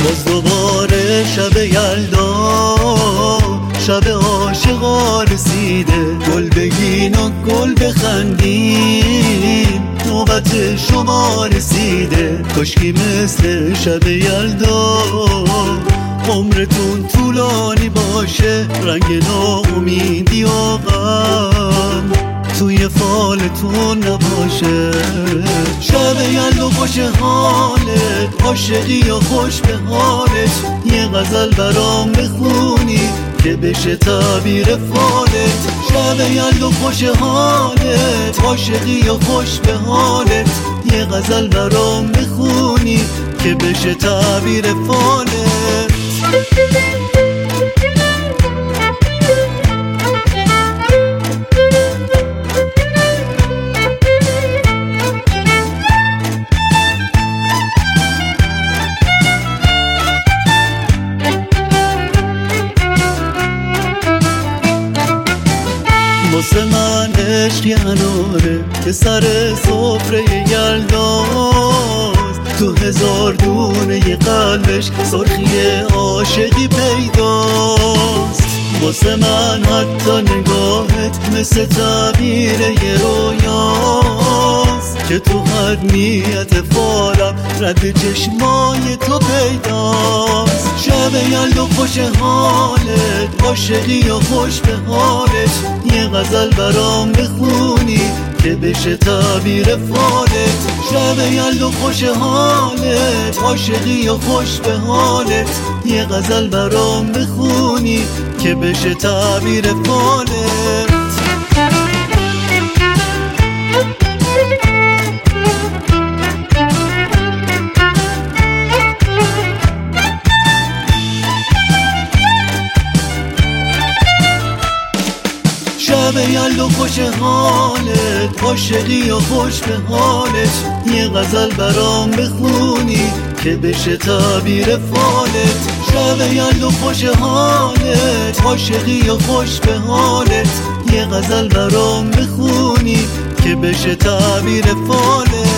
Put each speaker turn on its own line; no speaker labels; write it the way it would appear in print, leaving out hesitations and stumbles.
باز دوباره شب یلدا، شب عاشقا رسیده. گل بگین و گل بخندیم، نوبت شما رسیده. کاشکی مثل شب یلدا عمرتون طولانی باشه. رنگ ناامیدی و غم توی فالتون نباشه. شب یلدا خوش حالت، عاشقی و خوش به حالت. یه غزل برام بخونی که بشه تعبیر فالت. شب یلدا خوش حالت، عاشقی و خوش به حالت. یه غزل برام بخونی که بشه تعبیر فالت. واسه من عشق یه اناره که سر سفره یلداست. تو هزار دونه ی قلبش سرخی عاشقی پیداست. واسه من حتی نگاهت مثل تعبیر یه رویاست که تو هر نیت فالم رد چشمای تو پیداست. شب یلدا خوش حالت، عاشقی و خوش به حالت. یه غزل برام بخونی که بشه تعبیر فالت. شب یلدا خوش حالت، عاشقی و خوش به حالت. یه غزل برام بخونی که بشه تعبیر فالت. شب یلدا خوش حالت، عاشقی و خوش به حالت. یه غزل برام بخونی که بشه تعبیر فالت. شب یلدا خوش حالت، عاشقی و خوش به حالت. یه غزل برام بخونی که بشه تعبیر فالت.